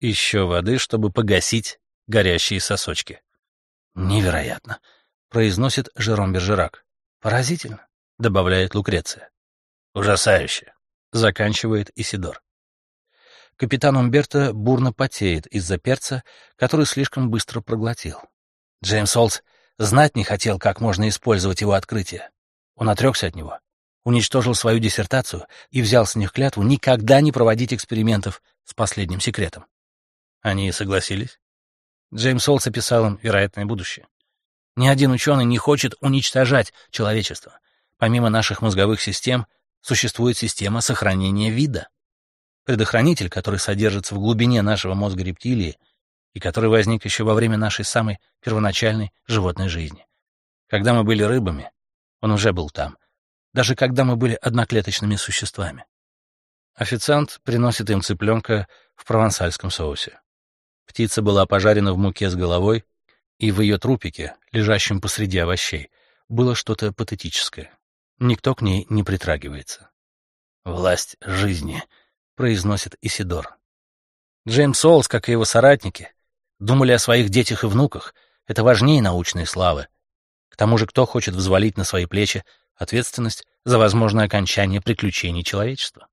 Еще воды, чтобы погасить горящие сосочки. «Невероятно», — произносит Жером Бержерак. «Поразительно», — добавляет Лукреция. «Ужасающе», — заканчивает Исидор. Капитан Умберто бурно потеет из-за перца, который слишком быстро проглотил. Джеймс Олдс знать не хотел, как можно использовать его открытие. Он отрекся от него, уничтожил свою диссертацию и взял с них клятву никогда не проводить экспериментов с последним секретом. Они согласились. Джеймс Олдс описал им вероятное будущее. Ни один ученый не хочет уничтожать человечество. Помимо наших мозговых систем, существует система сохранения вида. Предохранитель, который содержится в глубине нашего мозга рептилии и который возник еще во время нашей самой первоначальной животной жизни. Когда мы были рыбами, он уже был там, даже когда мы были одноклеточными существами. Официант приносит им цыпленка в провансальском соусе. Птица была пожарена в муке с головой, и в ее трупике, лежащем посреди овощей, было что-то патетическое. Никто к ней не притрагивается. «Власть жизни», — произносит Исидор. Джеймс Олдс, как и его соратники, думали о своих детях и внуках. Это важнее научной славы. К тому же, кто хочет взвалить на свои плечи ответственность за возможное окончание приключений человечества?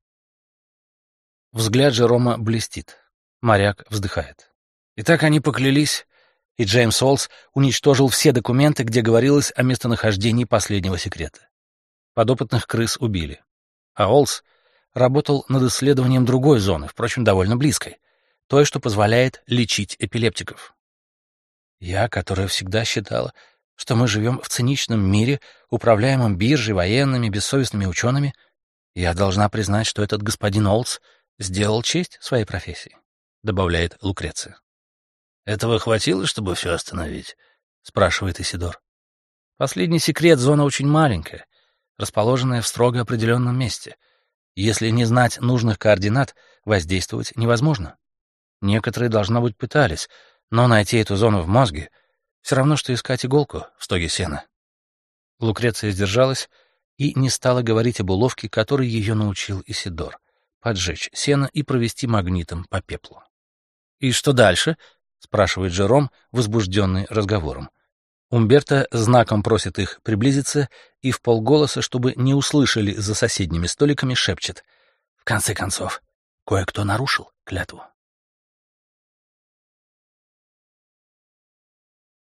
Взгляд Жерома блестит. Моряк вздыхает. И так они поклялись, и Джеймс Олдс уничтожил все документы, где говорилось о местонахождении последнего секрета. Подопытных крыс убили. А Олдс работал над исследованием другой зоны, впрочем, довольно близкой, той, что позволяет лечить эпилептиков. Я, которая всегда считала, что мы живем в циничном мире, управляемом биржей, военными, бессовестными учеными, я должна признать, что этот господин Олдс сделал честь своей профессии, добавляет Лукреция. «Этого хватило, чтобы все остановить?» — спрашивает Исидор. Последний секрет — зона очень маленькая, расположенная в строго определенном месте. Если не знать нужных координат, воздействовать невозможно. Некоторые, должно быть, пытались, но найти эту зону в мозге — все равно, что искать иголку в стоге сена. Лукреция сдержалась и не стала говорить об уловке, которой ее научил Исидор — поджечь сено и провести магнитом по пеплу. «И что дальше?» — спрашивает Жером, возбужденный разговором. Умберто знаком просит их приблизиться и вполголоса, чтобы не услышали за соседними столиками, шепчет: «В конце концов, кое-кто нарушил клятву».